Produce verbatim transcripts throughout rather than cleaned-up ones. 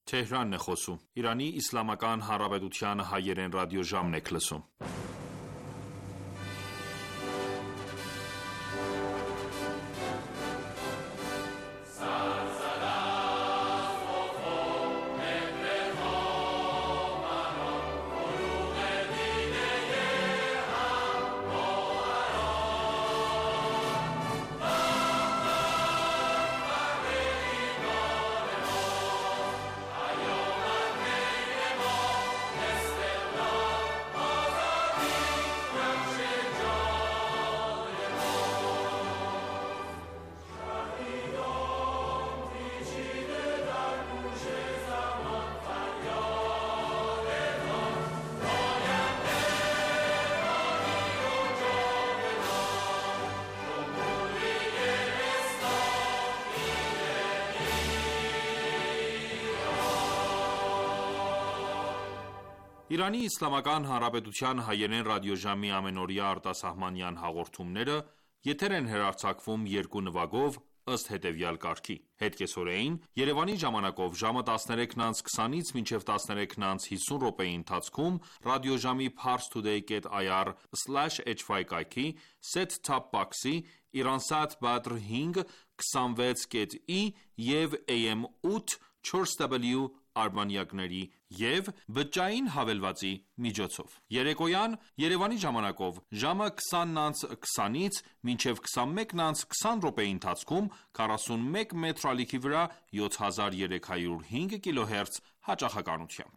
Թեհրանն է խոսում։ Իրանի Իսլամական Հանրապետության հայերեն ռադիոժամն եք լսում։ Իրանի Իսլամական Հանրապետության հայերեն ռադիոժամի ամենօրյա արտասահմանյան հաղորդումները եթեր են հեռարձակվում երկու նվագով ըստ հետևյալ կարգի. Հետկեսօրեին Երևանի ժամանակով ժամը տասներեքն անց քսանից մինչև տասներեքն անց հիսուն րոպեի ընթացքում ռադիոժամի parstoday dot i r slash h y կայքի set-top box-ի Iransat Badr հինգ քսանվեց կետ ի և A M ութ չորս W արբանյակների և բջջային հավելվածի միջոցով։ Երեկոյան Երևանի ժամանակով ժամը քսանն անց քսանից մինչև քսանմեկն անց քսան րոպեի ընթացքում քառասունմեկ մետր ալիքի վրա յոթ հազար երեք հարյուր հինգ կիլոհերց հաճախականությամբ։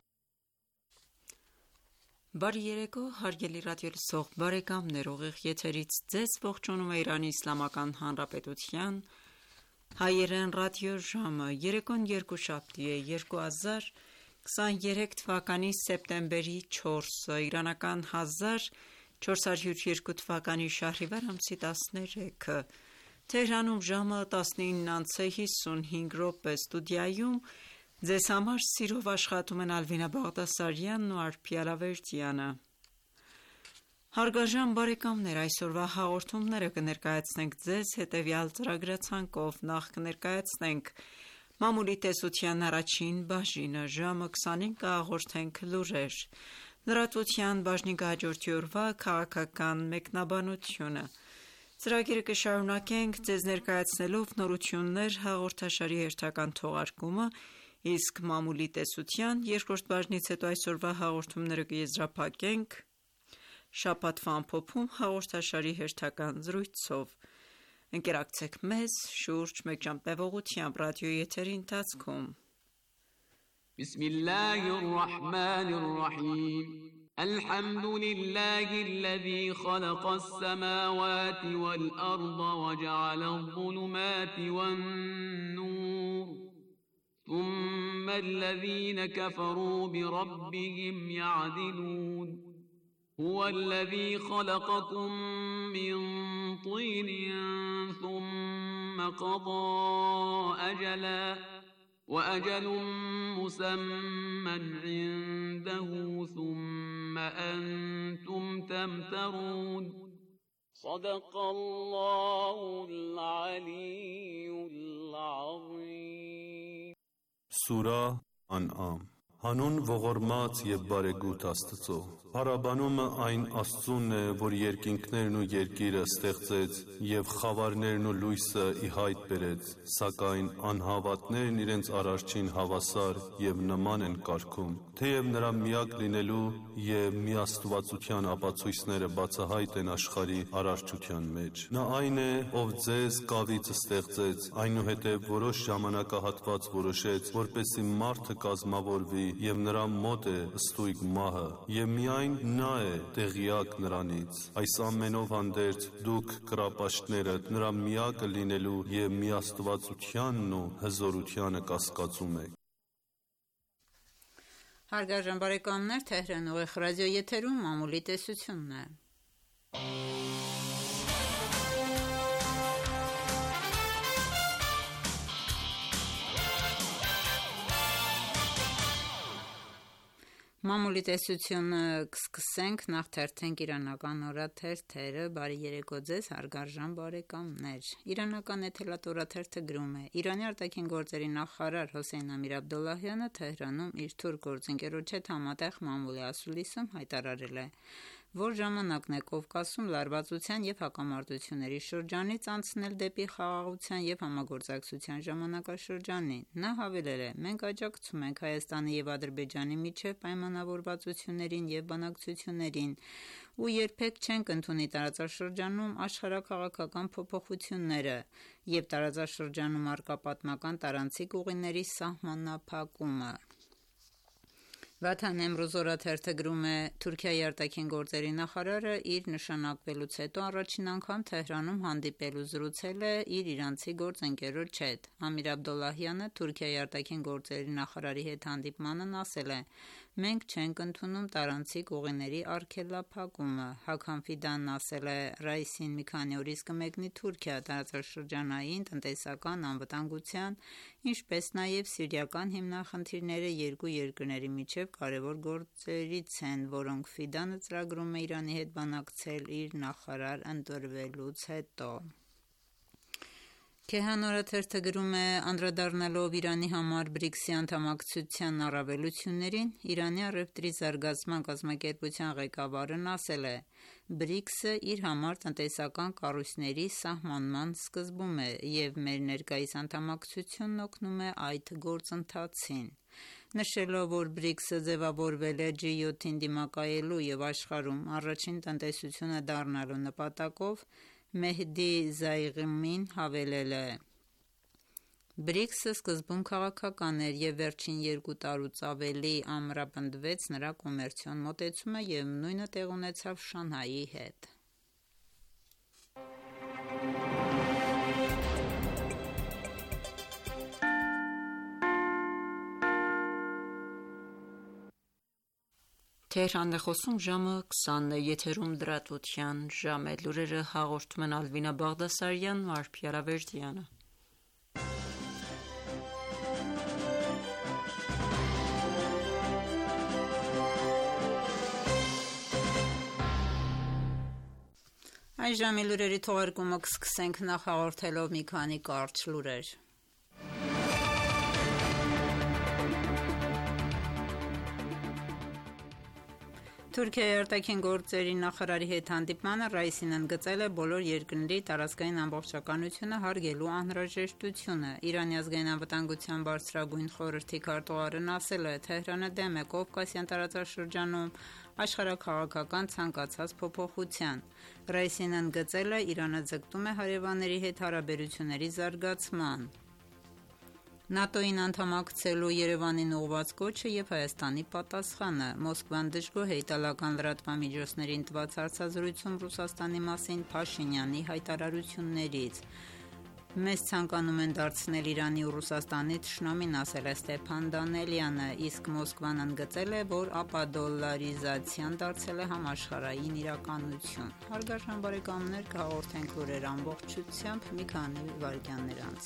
Բարի երեկո, հարգելի ռադիոլսող բարեկամներ, ուղիղ եթերից ձեզ ողջունում է Իրանի Իսլամական Հանրապետության հայերեն ռադիոժամը։ Երեկոն երկուշաբթի է, երկու հազար քսաներեք թվականի սեպտեմբերի չորսը, իրանական հազար չորս հարյուր երկու թվականի շահրիվար ամսի տասներեքը։ Թեհրանում ժամը տասնինն անց է հիսունհինգ րոպե, ստուդիայում ձեզ համար սիրով աշխատում են Ալվինա Բաղդասարյանն ու Արփի Ալավերդյանը։ Հարգարժան բարեկամներ, այսօրվա հաղորդումները կներկայացնենք ձեզ հետևյալ ծրագրացանկով. Նախ կներկայացնենք մամուլի տեսության առաջին բաժինը, ժամը քսանին կհաղորդենք լուրեր, լրատվության բաժնի կհաջորդի օրվա քաղաքական մեկնաբանությունը։ Ծրագիրը կշարունակենք ձեզ ներկայացնելով նորություններ հաղորդաշարի հերթական թողարկումը, իսկ մամուլի տեսության երկրորդ բաժնից հետո այսօրվա հաղորդումները կեզրափակենք շաբաթվա ամփոփում հաղորդաշարի հերթական զրույցով։ Ընկերակցեք մեզ շուրջ մեկ ժամ տևողությամբ ռադիոյի եթերի ընթացքում։ Բիսմիլլահիր ռահմանիր ռահիմ الحمد لله الذي خلق السماوات والأرض وجعل الظلمات والنور ثم الذين كفروا بربهم يعدلون هو الذي خلقكم من طين ثم قضى أجلا وأجل مسمى عنده ثم أنتم تمترون صدق الله العلي العظيم Սուրա Ան'ամ Հանուն ողորմած և բարեգութ Աստծո։ Փառաբանումը այն Աստծունն է, որ երկինքներն ու երկիրը ստեղծեց և խավարներն ու լույսը ի հայտ բերեց, սակայն անհավատներն իրենց Արարչին հավասար և նման են կարգում, թեև նրա միակ լինելու և միաստվածության ապացույցները բացահայտ են աշխարհի արարչության մեջ։ Նա այն է, ով ձեզ կավից ստեղծեց, այնուհետև որոշ ժամանակահատված որոշեց, որպեսզի մարդը կազմավորվի և նրա մոտ է ստույգ մահը, և միայն նա է տեղյակ նրանից։ Այս ամենով հանդերձ դուք կռապաշտներդ նրա միակը լինելու և միաստվածությանն ու հզորությանը կասկածում եք։ Հարգարժան բարեկամներ, Թեհրան ուղիղ ռադիո եթերում մամուլի տեսությունն է։ Մամուլի տեսությունը կսկսենք, նախ թերթենք իրանական օրաթերթերը, բարի երեկո ձեզ հարգարժան բարեկամներ։ Իրանական էթելատ օրաթերթը գրում է. Իրանի արտաքին գործերի նախարար Հոսեյն Ամիր Աբդոլլահյանը Թեհրանում իր թուրք գործընկերոջ հետ համատեղ մամուլի ասուլիսում հայտարարել է, որ ժամանակն է Կովկասում լարվածության և հակամարտությունների շրջանից անցնել դեպի խաղաղության և համագործակցության ժամանակաշրջանին։ Նա հավելել է. «Մենք աջակցում ենք Հայաստանի և Ադրբեջանի միջև պայմանավորվածություններին և բանակցություններին ու երբեք չենք ընդունի տարածաշրջանում աշխարհաքաղաքական փոփոխությունները և տարածաշրջանում առկա պատմական տարանցիկ ուղիների սահմանափակումը»։ Վաթան Էմրոզ օրաթերթը գրում է. Թուրքիայի արտաքին գործերի նախարարը իր նշանակվելուց հետո առաջին անգամ Թեհրանում հանդիպել ու զրուցել է իր իրանցի գործընկերոջ հետ։ Ամիր Աբդոլլահյանը Թուրքիայի արտաքին գործերի նախարարի հետ հանդիպմանն ասել է. «Մենք չենք ընդունում տարանցիկ ուղիների արգելափակումը»։ Հաքամ Ֆիդանն ասել է. «Ռայիսին մի քանի օրից կմեկնի Թուրքիա, տարածաշրջանային, տնտեսական, անվտանգության, ինչպես նաև սիրիական հիմնախնդիրները երկու երկրների միջև կարևոր գործերից են, որոնք Ֆիդանը ծրագրում է Իրանի հետ բանակցել իր նախարար ընտրվելուց հետո»։ Քեհան օրաթերթը գրում է. Անդրադառնալով Իրանի համար բրիքսի անդամակցության առավելություններին, Իրանի առևտրի զարգացման կազմակերպության ղեկավարն ասել է. «Բրիքսը իր համար տնտեսական կառույցների սահմանման սկզբում է, և մեր ներկայիս անդամակցությունն օգնում է այդ գործընթացին»։ Նշելով, որ բրիքսը ձևավորվել է ջի յոթին դիմակայելու և աշխարհում առաջին տնտեսությունը դառնալու նպատակով, Մեհդի Զայղմին հավելել է. «Բրիքսը սկզբում քաղաքական էր և վերջին երկու տարուց ավելի ամրապնդվեց նրա կոմերցիոն մոտեցումը և նույնը տեղի ունեցավ Շանհայի հետ»։ Թեհրան է խոսում ժամը քսանն է, եթերում լրատվության ժամ է, լուրերը հաղորդում են Ալվինա Բաղդասարյան, Մարփիա Ռավերդյանը։ Այս ժամի լուրերի թողարկումը կսկսենք նախ հաղորդելով մի քանի կարճ լուրեր։ Թուրքիայի արտաքին գործերի նախարարի հետ հանդիպմանը Ռայիսին ընդգծել է բոլոր երկրների տարածքային ամբողջականությունը հարգելու անհրաժեշտությունը։ Իրանի ազգային անվտանգության բարձրագույն խորհրդի քարտուղարն ասել է. «Թեհրանը դեմ է Կովկասյան տարածաշրջանում աշխարհաքաղաքական ցանկացած փոփոխության»։ Ռայիսին ընդգծել է. «Իրանը ձգտում է հարևանների հետ հարաբերությունների զարգացման»։ ՆԱՏՕ-ին անդամակցելու Երևանին ուղղված կոչը և Հայաստանի պատասխանը։ Մոսկվան դժգոհ է իտալական լրատվամիջոցներին տված հարցազրույցում Ռուսաստանի մասին Փաշինյանի հայտարարություններից։ «Մեզ ցանկանում են դարձնել Իրանի ու Ռուսաստանի թշնամին», ասել է Ստեփան Դանելյանը, իսկ Մոսկվան ընդգծել է, որ ապադոլարիզացիան դարձել է համաշխարհային իրականություն։ Հարգարժան բարեկամներ, կհաղորդենք լուրեր ամբողջությամբ մի քանի վայրկյաններ անց։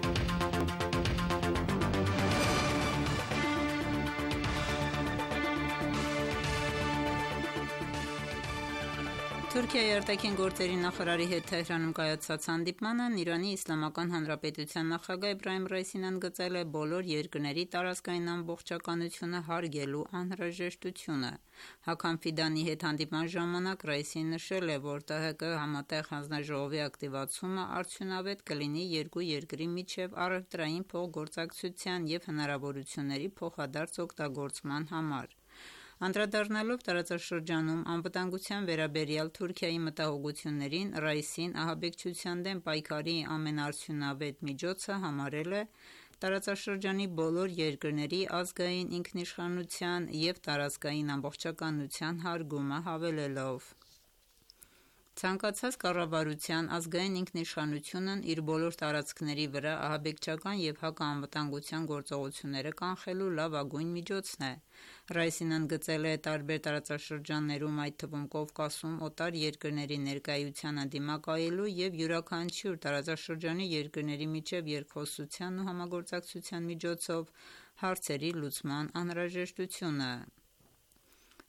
Թուրքիայի արտաքին գործերի նախարարի հետ Թեհրանում կայացած հանդիպմանն Իրանի Իսլամական Հանրապետության նախագահ Էբրահիմ Ռայիսին ընդգծել է բոլոր երկրների տարածքային ամբողջականությունը հարգելու անհրաժեշտությունը։ Հաքամ Ֆիդանի հետ հանդիպման ժամանակ Ռայիսին նշել է, որ ՏՀԿ համատեղ հանձնաժողովի ակտիվացումը արդյունավետ կլինի երկու երկրի միջև առևտրային փոխգործակցության և հնարավորությունների փոխադարձ օգտագործման համար։ Անդրադառնալով տարածաշրջանում անվտանգության վերաբերյալ Թուրքիայի մտահոգություններին, Ռայիսին ահաբեկչության դեմ պայքարի ամենաարդյունավետ միջոցը համարել է տարածաշրջանի բոլոր երկրների ազգային ինքնիշխանության և տարածքային ամբողջականության հարգումը, հավելելով. «Ցանկացած կառավարության ազգային ինքնիշխանությունն իր բոլոր տարածքների վրա ահաբեկչական և հակաանվտանգության գործողությունները կանխելու լավագույն միջոցն է»։ Ռայիսին ընդգծել է տարբեր տարածաշրջաններում, այդ թվում Կովկասում, օտար երկրների ներկայությանը դիմակայելու և յուրաքանչյուր տարածաշրջանի երկրների միջև երկխոսության ու համագործակցության միջոցով հարցերի լուծման անհրաժեշտությունը։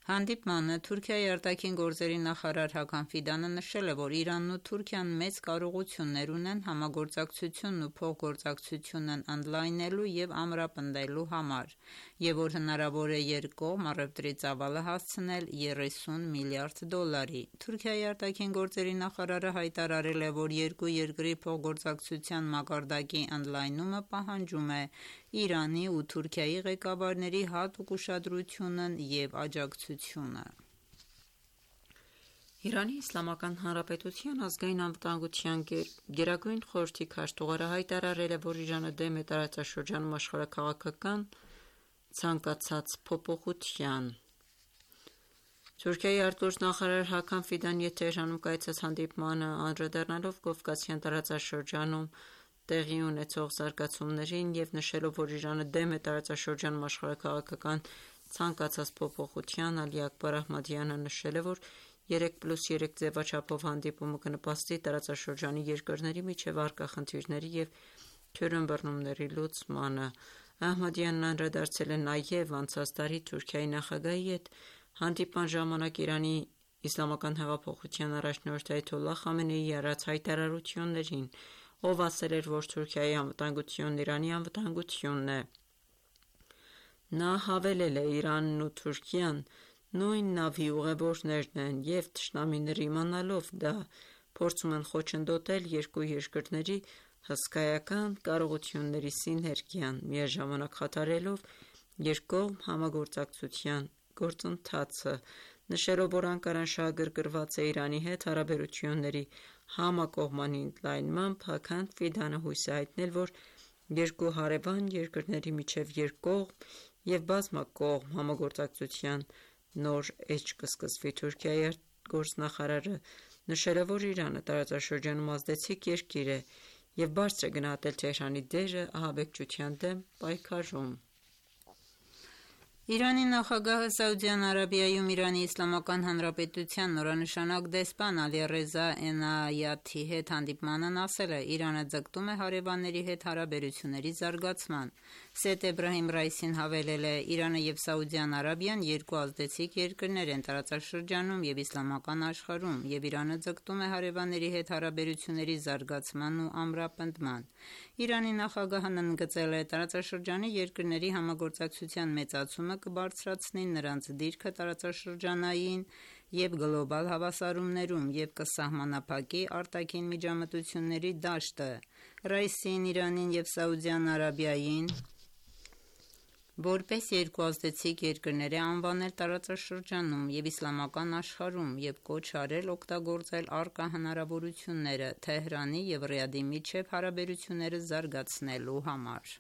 Հանդիպմանը Թուրքիայի արտաքին գործերի նախարար Հական Ֆիդանը նշել է, որ Իրանն ու Թուրքիան մեծ կարողություններ ունեն համագործակցությունն ու փոխգործակցությունն ընդլայնելու և ամրապնդելու համար, և որ հնարավոր է երկկողմ առևտրի ծավալը հասցնել երեսուն միլիարդ դոլարի։ Թուրքիայի արտաքին գործերի նախարարը հայտարարել է, որ երկու երկրի փոխգործակցության մակարդակի ընդլայնումը պահանջում է Իրանի ու Թուրքիայի ղեկավարների հատուկ ուշադրությունն և աջակցությունը։ Իրանի Իսլամական Հանրապետության ազգային անվտանգության գերագույն խորհրդի քարտուղարը հայտարարել է, որ Իրանը դեմ է տարածաշրջանում աշխարհաքաղաքական ցանկացած փոփոխության։ Թուրքիայի արտգործնախարար Հական Ֆիդան Թեհրանում կայացած հանդիպմանը անդրադառնալով Կովկասյան տարածաշրջանում տեղի ունեցող զարգացումներին և նշելով, որ Իրանը դեմ է տարածաշրջանում աշխարհաքաղաքական ցանկացած փոփոխության, Ալի Աքբար Ահմադյանը նշել է, որ երեք պլյուս երեք ձևաչափով հանդիպումը կնպաստի տարածաշրջանի երկրների միջև առկա խնդիրների և թյուրըմբռնումների լուծմանը։ Ահմադյանն անդրադարձել է նաև անցած տարի Թուրքիայի նախագահի հետ հանդիպման ժամանակ Իրանի իսլամական հեղափոխության առաջնորդ Այաթոլլահ Խամենեիի արած հայտարարություններին, ով ասել էր, որ Թուրքիայի անվտանգությունն Իրանի անվտանգությունն է։ Նա հավելել է. «Իրանն ու Թուրքիան նույն նավի ուղևորներն են և թշնամիները իմանալով դա փորձում են խոչընդոտել երկու երկրների հսկայական կարողությունների սիներգիան, միաժամանակ խաթարելով երկկողմ համագործակցության գործընթացը», նշելով, որ Անկարան շահագրգռված է Իրանի հետ հարաբերությունների համակողմանի ընդլայնմամբ, Հական Ֆիդանը հույս է հայտնել, որ երկու հարևան երկրների միջև երկկողմ և բազմակողմ համագործակցության նոր էջ կսկսվի։ Թուրքիայի արտգործնախարարը նշել է, որ Իրանը տարածաշրջանում ազդեցիկ երկիր է և բարձր է գնահատել Թեհրանի դերը ահաբեկչության դեմ պայքարում։ Իրանի նախագահը Սաուդյան Արաբիայում Իրանի Իսլամական Հանրապետության նորանշանակ դեսպան Ալիռեզա Էնայաթի հետ հանդիպմանն ասել է. «Իրանը ձգտում է հարևանների հետ հարաբերությունների զարգացման»։ Սեյեդ Էբրահիմ Ռայիսին հավելել է. «Իրանը և Սաուդյան Արաբիան երկու ազդեցիկ երկրներ են տարածաշրջանում և իսլամական աշխարհում, և Իրանը ձգտում է հարևանների հետ հարաբերությունների զարգացման ու ամրապնդման»։ Իրանի նախագահն ընդգծել է. «Տարածաշրջանի երկրների համագործակցության մեծացումը կբարձրացնի նրանց դիրքը տարածաշրջանային և գլոբալ հավասարումներում և կսահմանափակի արտաքին միջամտությունների դաշտը»։ Ռայիսին Իրանին և Սաուդյան Արաբիային որպես երկու ազդեցիկ երկրներ է անվանել տարածաշրջանում և իսլամական աշխարհում և կոչ արել օգտագործել առկա հնարավորությունները Թեհրանի և Ռիադի միջև հարաբերությունները զարգացնելու համար։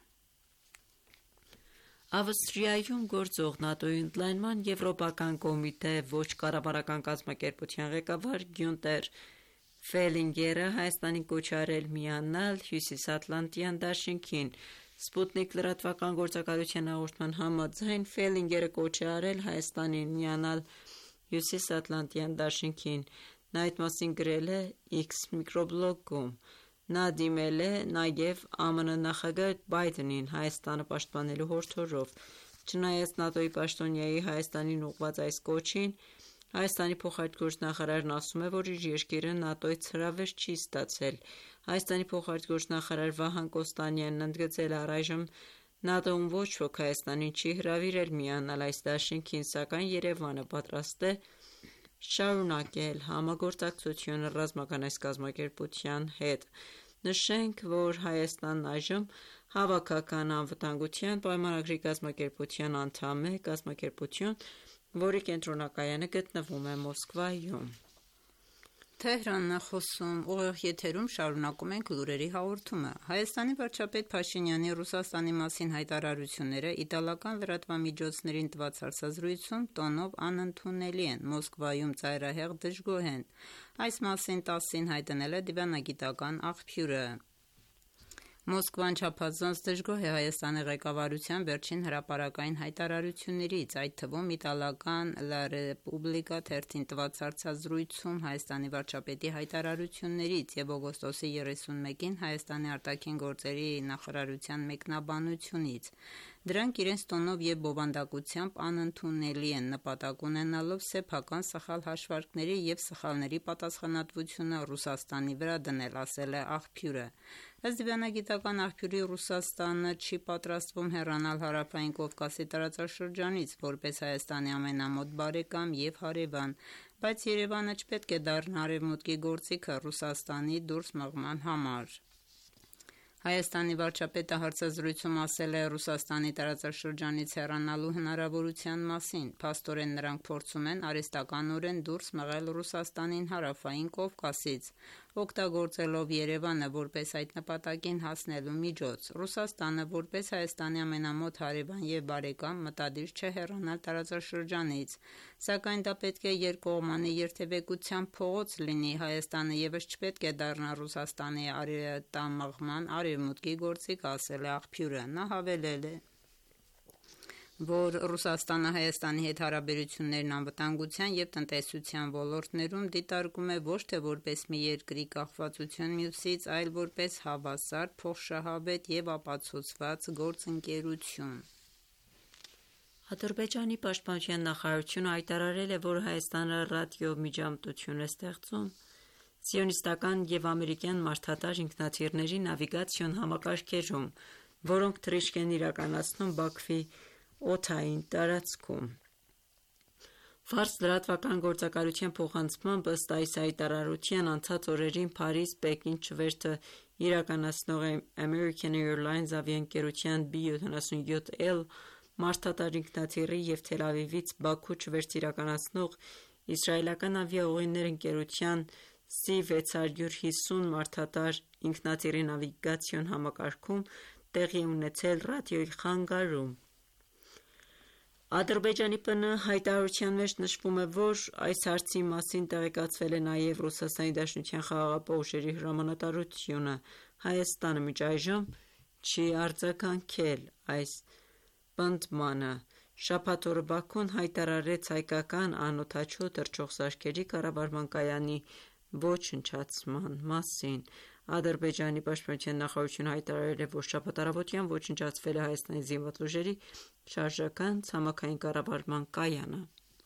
Ավստրիայում գործող ՆԱՏՕ-ի ընդլայնման եվրոպական կոմիտե ոչ կառավարական կազմակերպության ղեկավար Գյունտեր Ֆելինգերը Հայաստանին կոչ է արել միանալ Հյուսիսատլանտյան դաշինքին։ Սպուտնիկ լրատվական գործակալության հաղորդման համաձայն Ֆելինգերը կոչ է արել Հայաստանին միանալ Հյուսիսատլանտյան դաշինքին։ Նա այդ մասին գրել է X միկրոբլոգում։ Նա դիմել է նաև ԱՄՆ նախագահ Բայդենին Հայաստանը պաշտպանելու հորդորով։ Չնայած ՆԱՏՕ-ի պաշտոնյայի Հայաստանին ուղղված այս կոչին, Հայաստանի փոխարտգործնախարարն ասում է, որ իր երկիրը ՆԱՏՕ-ից հրավեր չի ստացել։ Հայաստանի փոխարտգործնախարար Վահան Կոստանյանն ընդգծել է. «Առայժմ ՆԱՏՕ-ում ոչ ոք Հայաստանին չի հրավիրել միանալ այս դաշինքին, սակայն Երևանը պատրաստ է շարունակել համագործակցությունը ռազմական այս կազմակերպության հետ»։ Նշենք, որ Հայաստանն այժմ Հավաքական անվտանգության պայմանագրի կազմակերպության անդամ է, կազմակերպություն, որի կենտրոնակայանը գտնվում է Մոսկվայում։ Ուղիղ եթերում շարունակում ենք լուրերի հաղորդումը։ Հայաստանի վարչապետ Փաշինյանի Ռուսաստանի մասին հայտարարությունները իտալական լրատվամիջոցներին տված հարցազրույցում տոնով անընդունելի են, Մոսկվայում ծայրահեղ դժգոհ են։ Այս մասին տասին հայտնել է դիվանագիտական աղբյուրը։ Մոսկվան չափազանց դժգոհ է Հայաստանի ղեկավարության վերջին հրապարակային հայտարարություններից, այդ թվում իտալական «Լա Ռեպուբլիկա» թերթին տված հարցազրույցում Հայաստանի վարչապետի հայտարարություններից և օգոստոսի երեսունմեկին Հայաստանի արտաքին գործերի նախարարության մեկնաբանությունից։ Դրանք իրենց տոնով և բովանդակությամբ անընդունելի են, նպատակ ունենալով սեփական սխալ հաշվարկների և սխալների պատասխանատվությունը Ռուսաստանի վրա դնել, ասել է աղբյուրը։ Ըստ դիվանագիտական աղբյուրի, Ռուսաստանը չի պատրաստվում հեռանալ Հարավային Կովկասի տարածաշրջանից որպես Հայաստանի ամենամոտ բարեկամ և հարևան, բայց Երևանը չպետք է դառնա Արևմուտքի գործիքը Ռուսաստանի դուրս մղման համար։ Հայաստանի վարչապետը հարցազրույցում ասել է Ռուսաստանի տարածաշրջանից հեռանալու հնարավորության մասին։ Փաստորեն նրանք փորձում են արհեստականորեն դուրս մղել Ռուսաստանին Հարավային Կովկասից, օգտագործելով Երևանը որպես այդ նպատակին հասնելու միջոց։ Ռուսաստանը որպես Հայաստանի ամենամոտ հարևան և բարեկամ մտադիր չէ հեռանալ տարածաշրջանից, սակայն դա պետք է երկկողմանի երթևեկությամբ փողոց լինի։ Հայաստանը ևս չպետք է դառնա Ռուսաստանի արհետամղման Արևմուտքի գործիք, ասել է աղբյուրը։ Նա հավելել է, որ Ռուսաստանը Հայաստանի հետ հարաբերություններն անվտանգության և տնտեսության ոլորտներում դիտարկում է ոչ թե որպես մի երկրի կախվածություն մյուսից, այլ որպես հավասար, փոխշահավետ և ապացուցված գործընկերություն։ Ադրբեջանի պաշտպանության նախարարությունը հայտարարել է, որ Հայաստանը ռադիոմիջամտություն է ստեղծում սիոնիստական և ամերիկյան մարդատար ինքնաթիռների նավիգացիոն համակարգերում, որոնք թռիչք են իրականացնում Բաքվի օդային տարածքում։ Ֆարս լրատվական գործակալության փոխանցմամբ, ըստ այս հայտարարության, անցած օրերին Փարիզ, Պեկին չվերթը իրականացնող American Airlines ավիաընկերության բի յոթանասունյոթ L մարդատար ինքնաթիռի և Թել Ավիվից Բաքու չվերթ իրականացնող իսրայելական ավիաուղիներ ընկերության C վեց հարյուր հիսուն մարդատար ինքնաթիռի նավիգացիոն համակարգում տեղի ունեցել ռադիոյի խանգարում։ Ադրբեջանի ՊՆ հայտարարության մեջ նշվում է, որ այս հարցի մասին տեղեկացվել է նաև Ռուսաստանի Դաշնության խաղաղապահ ուժերի հրամանատարությունը։ Հայաստանը մինչ այժմ չի արձագանքել այս պնդմանը։ Շաբաթ օրը Բաքուն հայտարարեց հայկական անօդաչու թռչող սարքերի կառավարման կայանի ոչնչացման մասին։ Ադրբեջանի պաշտպանության նախարարությունը հայտարարել է, որ շաբաթ առավոտյան ոչնչացվել է Հայաստանի զինված ուժերի շարժական ցամաքային կառավարման կայանը։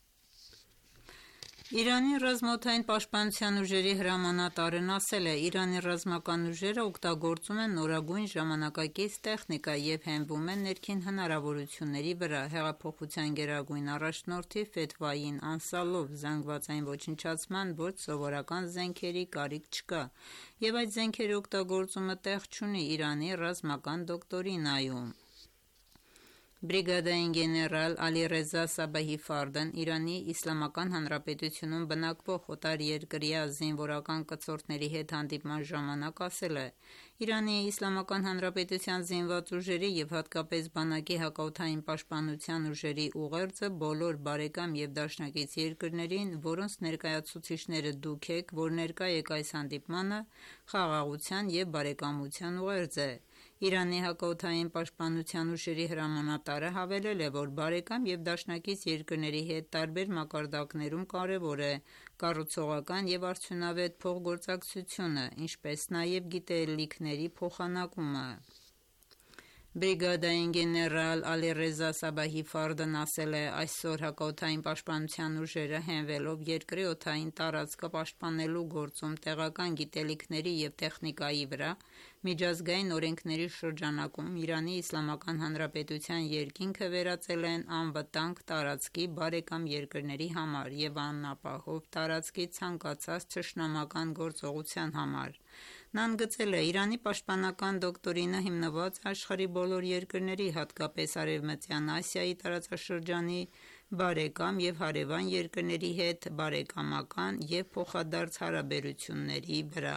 Իրանի ռազմաօդային պաշտպանության ուժերի հրամանատարն ասել է. Իրանի ռազմական ուժերը օգտագործում են նորագույն ժամանակակից տեխնիկա և հենվում են ներքին հնարավորությունների վրա։ Հեղափոխության գերագույն առաջնորդի ֆեթվային անցյալով զանգվածային ոչնչացման ոչ սովորական զենքերի կարիք չկա, և այդ զենքերի օգտագործումը տեղ չունի Իրանի ռազմական դոկտրինայում։ Բրիգադային գեներալ Ալիռեզա Սաբահի Ֆարդն Իրանի Իսլամական Հանրապետությունում բնակվող օտարերկրյա զինվորական կցորդների հետ հանդիպման ժամանակ ասել է. Իրանի Իսլամական Հանրապետության զինված ուժերի և հատկապես բանակի հակաօդային պաշտպանության ուժերի ուղերձը բոլոր բարեկամ և դաշնակից երկրներին, որոնց ներկայացուցիչները դուք եք, որ ներկա եք այս հանդիպմանը, խաղաղության և բարեկամության ուղերձ է։ Իրանի հակաօդային պաշտպանության ուժերի հրամանատարը հավելել է, որ բարեկամ և դաշնակից երկրների հետ տարբեր մակարդակներում կարևոր է կառուցողական և արդյունավետ փոխգործակցությունը, ինչպես նաև գիտելիքների փոխանակումը։ Բրիգադային գեներալ Ալիռեզա Սաբահի Ֆարդն ասել է. այսօր հակաօդային պաշտպանության ուժերը հենվելով երկրի օդային տարածքը պաշտպանելու գործում տեղական գիտելիքների և տեխնիկայի վրա, միջազգային օրենքների շրջանակում Իրանի Իսլամական Հանրապետության երկինքը վերածել են անվտանգ տարածքի բարեկամ երկրների համար և անապահով տարածքի ցանկացած թշնամական գործողության համար։ Նա ընդգծել է. Իրանի պաշտպանական դոկտրինը հիմնված է աշխարհի բոլոր երկրների, հատկապես Արևմտյան Ասիայի տարածաշրջանի բարեկամ և հարևան երկրների հետ բարեկամական և փոխադարձ հարաբերությունների վրա։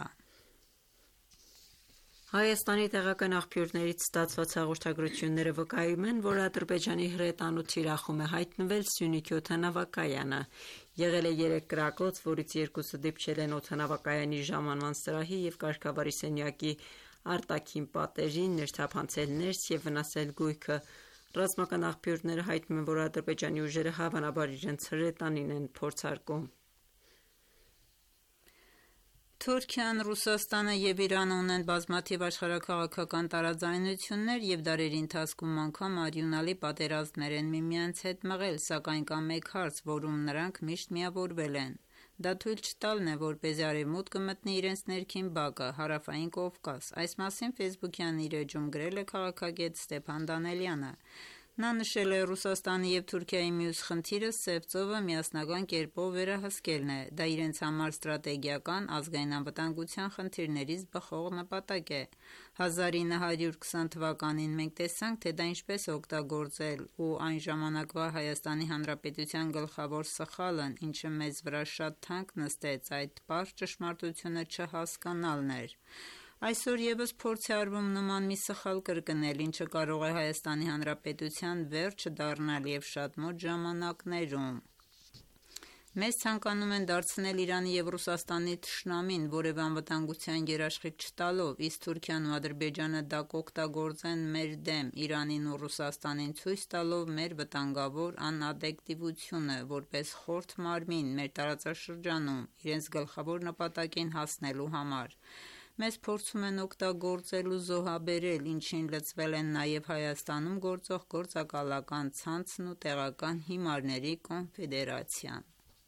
Հայաստանի տեղական աղբյուրներից ստացված հաղորդագրությունները վկայում են, որ Ադրբեջանի հրետանու թիրախում է հայտնվել Սյունիքի օդանավակայանը։ Եղել է երեք կրակոց, որից երկուսը դիպչել են օդանավակայանի ժամանման սրահի և կարգավարի սենյակի արտաքին պատերին, ներթափանցել ներս և վնասել գույքը։ Ռազմական աղբյուրները հայտնում են, որ Ադրբեջանի ուժերը հավանաբար իրենց հրետանին են փորձարկում։ Թուրքիան, Ռուսաստանը և Իրանը ունեն բազմաթիվ աշխարհաքաղաքական տարաձայնություններ և դարերի ընթացքում անգամ արյունալի պատերազմներ են միմյանց հետ մղել, սակայն կա մեկ հարց, որում նրանք միշտ միավորվել են: Դա թույլ չտալն է, որպեսզի Արևմուտքը մտնի իրենց ներքին բակը՝ Հարավային Կովկաս: Այս մասին ֆեյսբուքյան իր էջում գրել է քաղաքագետ Ստեփան Դանելյանը: Նա նշել է. «Ռուսաստանի և Թուրքիայի մյուս խնդիրը Սև ծովը միասնական կերպով վերահսկելն է: Դա իրենց համար ստրատեգիական, ազգային անվտանգության խնդիրներից բխող նպատակ է: հազար ինը հարյուր քսան թվականին մենք տեսանք, թե դա ինչպես է օգտագործել ու այն ժամանակվա Հայաստանի Հանրապետության գլխավոր սխալն, ինչը մեզ վրա շատ թանկ նստեց, այդ պարզ ճշմարտությունը չհասկանալն էր: Այսօր ևս փորձ է արվում նման մի սխալ կրկնել, ինչը կարող է Հայաստանի Հանրապետության վերջը դառնալ և շատ մոտ ժամանակներում: Մեզ ցանկանում են դարձնել Իրանի և Ռուսաստանի թշնամին՝ որևէ անվտանգության երաշխիք չտալով, իսկ Թուրքիան ու Ադրբեջանը դա կօգտագործեն մեր դեմ՝ Իրանին ու Ռուսաստանին ցույց տալով մեր վտանգավոր անադեկտիվությունը՝ որպես խորթ մարմին մեր տարածաշրջանում՝ իրենց գլխավոր նպատակին հասնելու համար: Մեզ փորձում են օգտագործել ու զոհաբերել, ինչին լծվել են նաև Հայաստանում գործող գործակալական ցանցն ու տեղական հիմարների կոնֆեդերացիան»: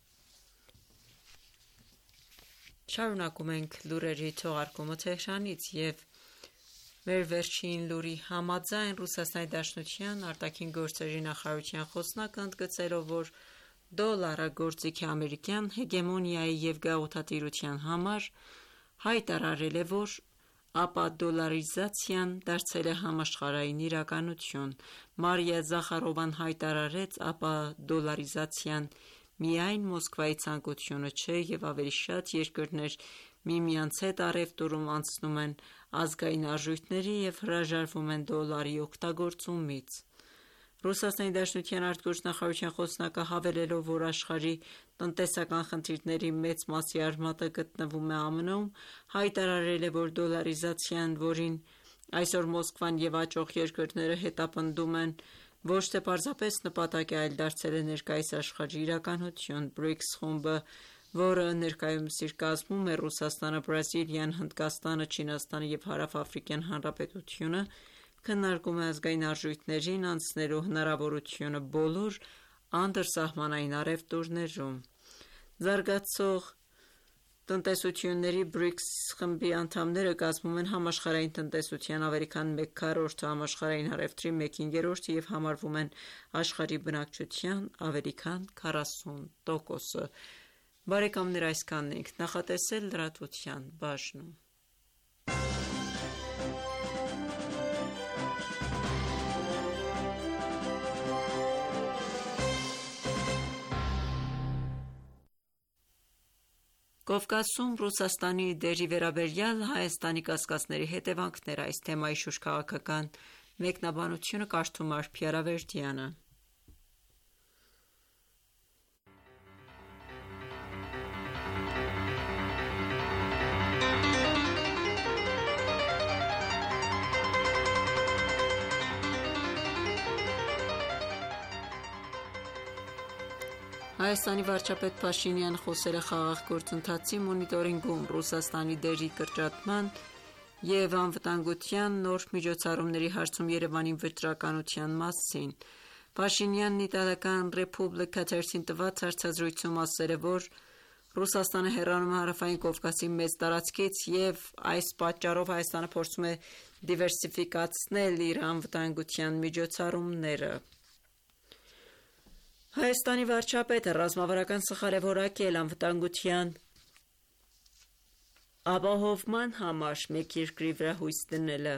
Շարունակում ենք լուրերի թողարկումը Թեհրանից և մեր վերջին լուրի համաձայն ՌԴ արտաքին գործերի նախարարության խոսնակը ընդգծելով, որ դոլարը գործիք է ամերիկյան հեգեմոնիայի և գաղութատիրության համար, հայտարարել է, որ ապադոլարիզացիան դարձել է համաշխարհային իրականություն: Մարիա Զախարովան հայտարարեց. «Ապադոլարիզացիան միայն Մոսկվայի ցանկությունը չէ և ավելի շատ երկրներ միմյանց հետ առևտուրում անցնում են ազգային արժույթների և հրաժարվում են դոլարի օգտագործումից»: ՌԴ արտգործնախարարության խոսնակը հավելելով, որ աշխարհի տնտեսական խնդիրների մեծ մասի արմատը գտնվում է ԱՄՆ-ում, հայտարարել է, որ դոլարիզացիան, որին այսօր Մոսկվան և աճող երկրները հետապնդում են, ոչ թե պարզապես նպատակ է, այլ դարձել է ներկայիս աշխարհի իրականություն: բրիքս խումբը, որը ներկայումս իր կազմում է Ռուսաստանը, Բրազիլիան, Հնդկաստանը, Չինաստանը և Հարավաֆրիկյան Հանրապետությունը, քննարկում է ազգային արժույթներին անցնելու հնարավորությունը բոլոր անդրսահմանային առևտուրներում: Զարգացող տնտեսությունների բրիքս խմբի անդամները կազմում են համաշխարհային տնտեսության ավելի քան մեկ քառորդը, համաշխարհային առևտրի մեկ հինգերորդը և համարվում են աշխարհի բնակչության ավելի քան քառասուն տոկոսը: Այսքանն էինք նախատեսել լրատվության բաժնում: Կովկասում Ռուսաստանի դերի վերաբերյալ Հայաստանի կասկածների հետևանքները: Այս թեմայի շուրջ քաղաքական մեկնաբանությունը կարդում է Արփի Արավերդյանը: Հայաստանի վարչապետ Փաշինյանը խոսել է խաղաղ գործընթացի մոնիտորինգում Ռուսաստանի դերի կրճատման և անվտանգության նոր միջոցառումների հարցում Երևանի վճռականության մասին: Փաշինյանն Իտալական «Ռեպուբլիկա» թերթին տված հարցազրույցում ասել է, որ Ռուսաստանը հեռանում է Հարավային Կովկասի մեծ տարածքից և այս պատճառով Հայաստանը փորձում է դիվերսիֆիկացնել իր անվտանգության միջոցառումները: Հայաստանի վարչապետը ռազմավարական սխալ է որակել անվտանգության ապահովման համար մեկ երկրի վրա հույս դնելը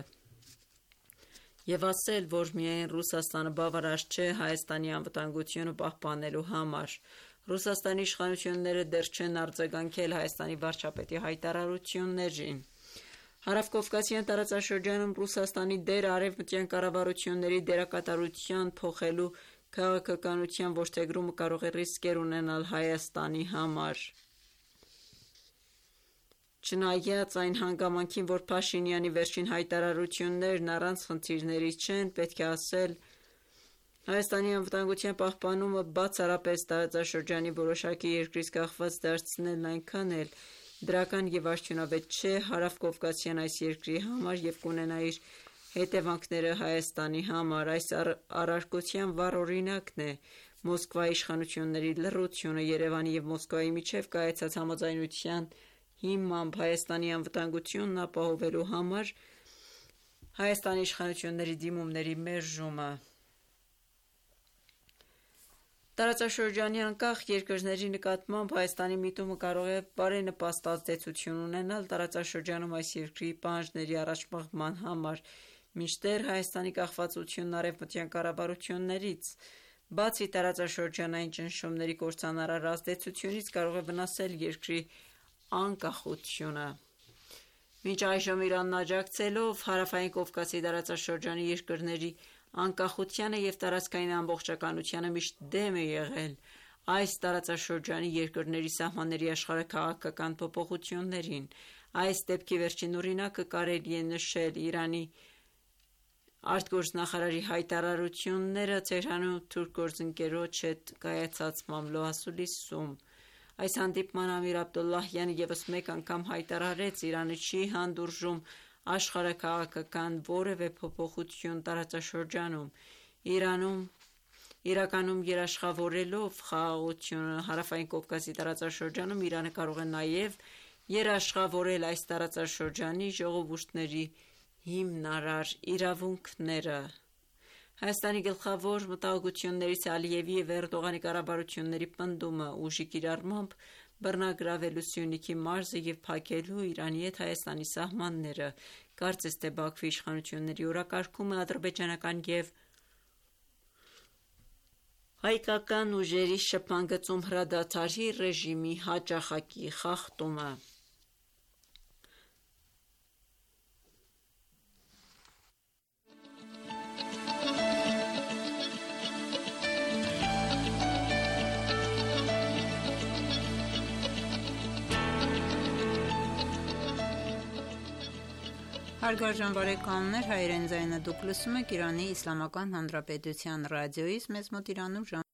և ասել, որ միայն Ռուսաստանը բավարար չէ Հայաստանի անվտանգությունը պահպանելու համար: Ռուսաստանի իշխանությունները դեռ չեն արձագանքել Հայաստանի վարչապետի հայտարարություններին: Հարավկովկասյան տարածաշրջանում Ռուսաստանի դերը արևմտյան կառավարությունների դերակատարության փոխելու քաղաքականության որդեգրումը կարող է ռիսկեր ունենալ Հայաստանի համար: Չնայած այն հանգամանքին, որ Փաշինյանի վերջին հայտարարություններն առանց խնդիրների չեն, պետք է ասել Հայաստանի անվտանգության պահպանումը բացառապես տարածաշրջանի որոշակի երկրից կախված դարձնելն այնքան էլ դրական եւ արդյունավետ չէ հարավկովկասյան այս երկրի համար եւ կունենա իր հետևանքները Հայաստանի համար։ Այս առարկության վառ օրինակն է Մոսկվայի իշխանությունների լռությունը Երևանի եւ Մոսկվայի միջև կայացած համաձայնության հիմամբ Հայաստանի անվտանգությունն ապահովելու համար Հայաստանի իշխանությունների դիմումների մերժումը։ Տարածաշրջանի անկախ երկրների նկատմամբ Հայաստանի միտումը կարող է բարենպաստ ազդեցություն ունենալ տարածաշրջանում այս երկրի պահանջների առաջխաղման համար, մինչդեռ Հայաստանի կախվածությունն արևմտյան կառավարություններից, բացի տարածաշրջանային ճնշումների կործանարար ազդեցությունից, կարող է վնասել երկրի անկախությունը։ Մինչ այժմ Իրանն աջակցելով Հարավային Կովկասի տարածաշրջանի երկրների անկախությանը և տարածքային ամբողջականությանը միշտ դեմ է եղել այս տարածաշրջանի երկրների սահմանների աշխարհաքաղաքական փոփոխություններին։ Այս դեպքի վերջին օրինակը կարելի է նշել Իրանի արտգործնախարարի հայտարարությունները Թեհրանում թուրք գործընկերոջ հետ կայացած մամլո-ասուլիսում։ Այս հանդիպման Ամիր Աբդոլլահյանը ևս մեկ անգամ հայտարարեց Իրանը չի հանդուրժում աշխարհաքաղաքական որևէ փոփոխություն տարածաշրջանում, Իրանում իրականում երաշխավորելով խաղաղությունը Հարավային Կովկասի տարածաշրջանում Իրանը կարող է նաև երաշխավորել այս տարածաշրջանի ժողովուրդների հիմնարար իրավունքները։ Հայաստանի գլխավոր մտահոգություններից Ալիևի և Էրդողանի կառավարությունների պնդումը ուժի կիրառմամբ բռնագրավելու Սյունիքի մարզը և փակելու Իրանի հետ Հայաստանի սահմանները, կարծես թե Բաքվի իշխանությունների օրակարգումը ադրբեջանական և հայկական ուժերի շփման հրադադարի ռեժիմի հաճախակի խախտումը։ Հարգարժան բարեկամներ, հայրեն ձայնը դուք լսում եք Իրանի Իսլամական Հանրապետության ռադիոյից, մեզ մոտ Իրանում ժամ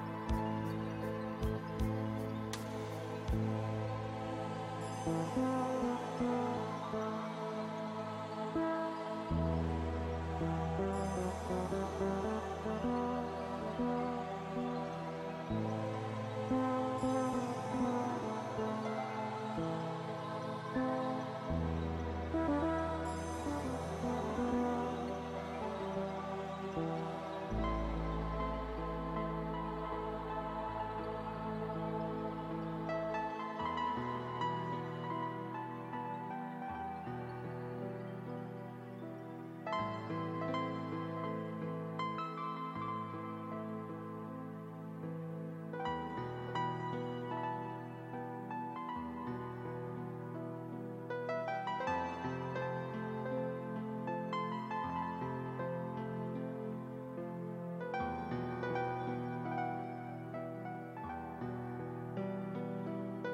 Thank you.